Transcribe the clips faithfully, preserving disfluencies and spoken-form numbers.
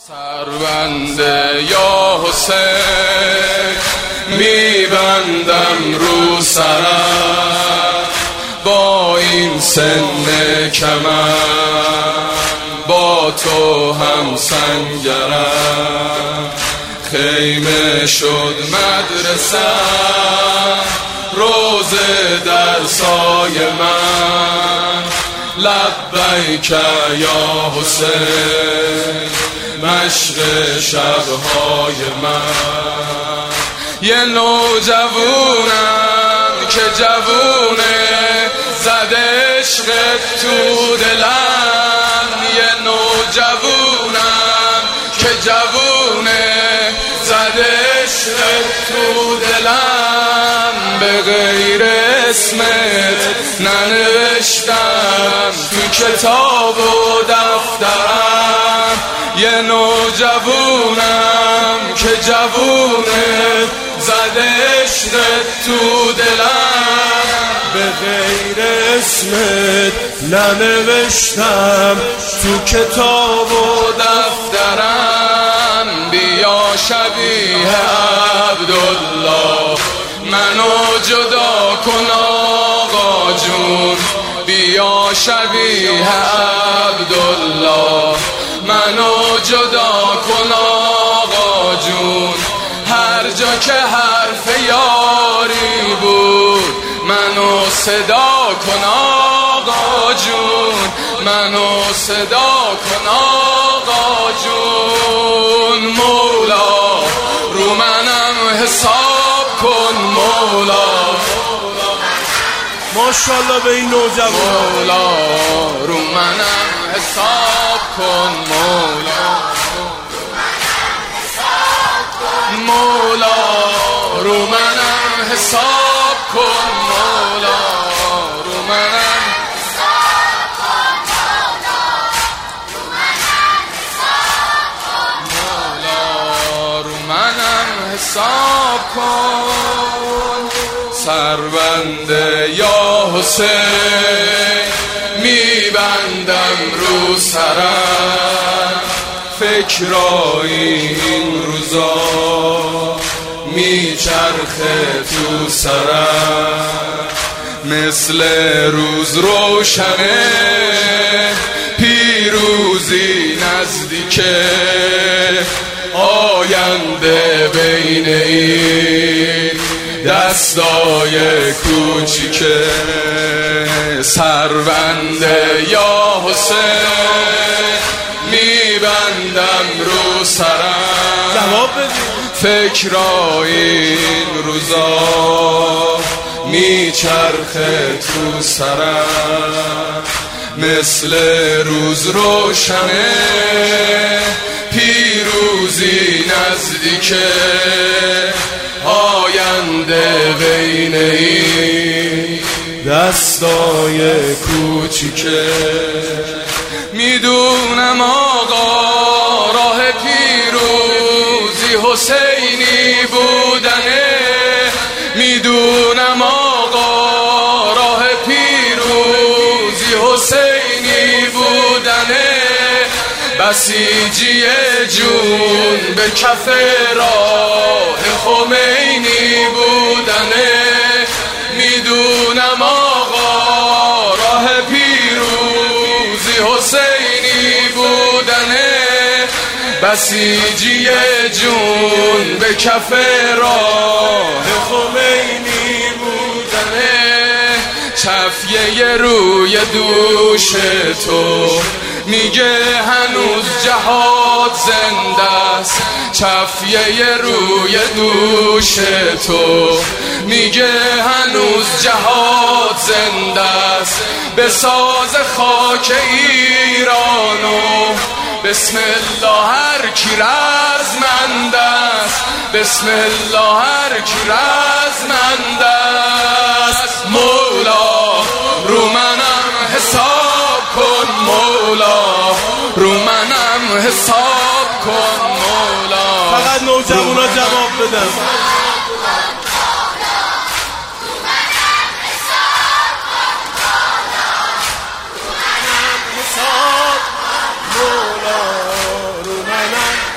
سربنده یا حسین میبندم رو سرم، با این سن کمر با تو هم سنگرم. خیمه شد مدرسه روزه در سای من، لبیک یا حسین مشق شبهای من. یه نوجوونم که جوونه زد عشق تو دلم، یه نوجوونم که جوونه زد عشق تو دلم. به غیر اسمت ننوشتم تو کتاب و دفترم، یه نوجوونم که جوونه زد عشق تو دلم. به غیر اسمت ننوشتم تو کتاب و دفترم. بیا شبیه عبدالله منو جدا کن آقا جون، بیا شبیه عبدالله منو جدا کن آقا جون. هر جا که حرف یاری بود منو صدا کن آقا جون، منو صدا کن آقا جون. مولا رو منم حساب کن مولا، ماشاءالله به این نوجوان. مولا رو منم حساب کن مولا، مولا رو منم حساب کن مولا، رو منم حساب کن مولا، رو منم حساب کن. سربنده یا حسین میبندم رو سرم، فکرایی این روزا میچرخه تو سرم. مثل روز روشنه پیروزی نزدیکه، آینده بین این دستای کوچیکه. سربنده یا حسین میبندم رو سرم، جواب بدید. فکرای این روزا میچرخه تو سرم. مثل روز روشنه پیروزی نزدیکه، آینده بین این دستای کوچیکه. میدونم آقا راه پیروزی حسینی بودنه، میدونم آقا راه پیروزی حسینی بودنه. بسیجی جون به کف راه خمینی بودنه، میدونم آقا راه پیروزی حسینی بودنه. بسیجی جون به کف راه خمینی بودنه. چفیه روی دوش تو میگه هنوز جهاد زنده است، چفیه روی دوش تو میگه هنوز جهاد زنده است. به ساز خاک ایرانو بسم الله هر کی رزمنده است، بسم الله هر کی رزمنده است. مولا رو منم حساب کن مولا، رو منم حساب کن مولا. فقط نوجوانا جواب بدن. مولا رو منم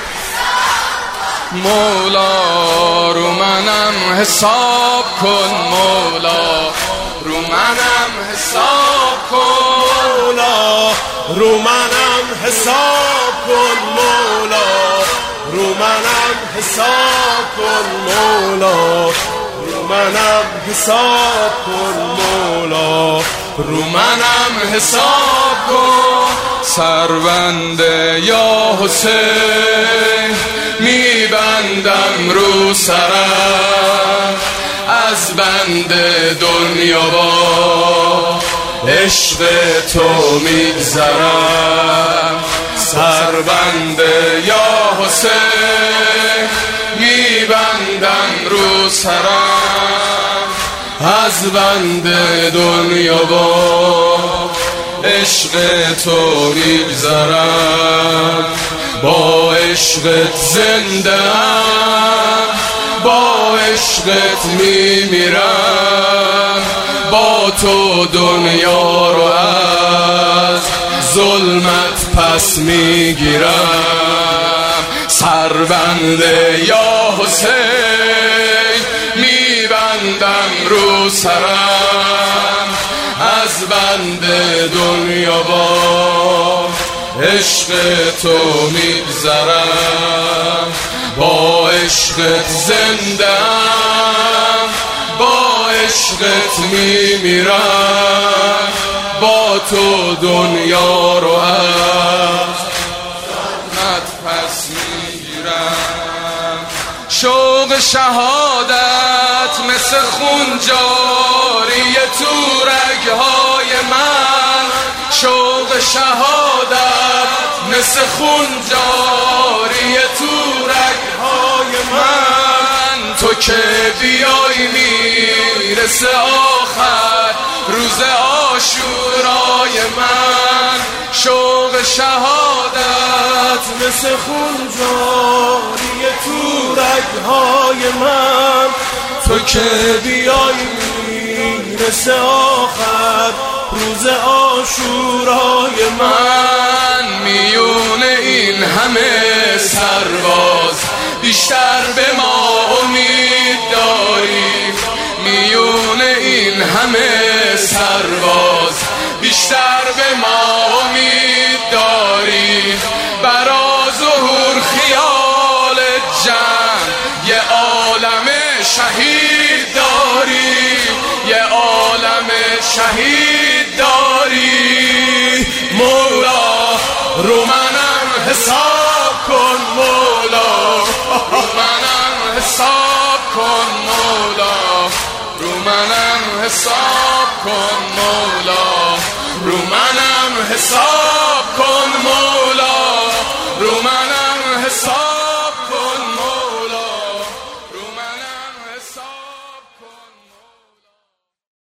مولا رو منم حساب کن مولا رو منم حساب کن مولا رو منم حساب کن مولا رو منم حساب کن مولا رو منم حساب کن مولا رو منم حساب کن سربنده یا حسین میبندم رو سرم از بند دنیا با عشق تو میگذرم سربنده یا حسین میبندم رو سرم از بند دنیا با عشق تو میگذرم با عشقت زنده ام با عشقت میمیرم با تو دنیا رو از ظلمت پس میگیرم سربنده یا حسین میبندم رو سرم از بند دنیا با عشق تو میگذرم با عشقت زندم با عشقت میمیرم با تو دنیا رو از ظلمت پس میگیرم شوق شهادت مثل خون جاری تو رگهای من شوق شهادت مثل خون جاری تو رگهای من تو که بیای میرسه آخر روز عاشورای من شوق شهادت مثل خون جاری تو رگهای من تو که بیای میرسه آخر روز عاشورای من میون این همه سرباز بیشتر به ما امید داریم میون این همه سرباز بیشتر به ما امید داریم برا ظهور خیال جنگ یه عالم شهید داریم یه عالم شهید داری مولا رو منم حساب کن مولا رو منم حساب کن مولا رو منم حساب کن مولا رو منم حساب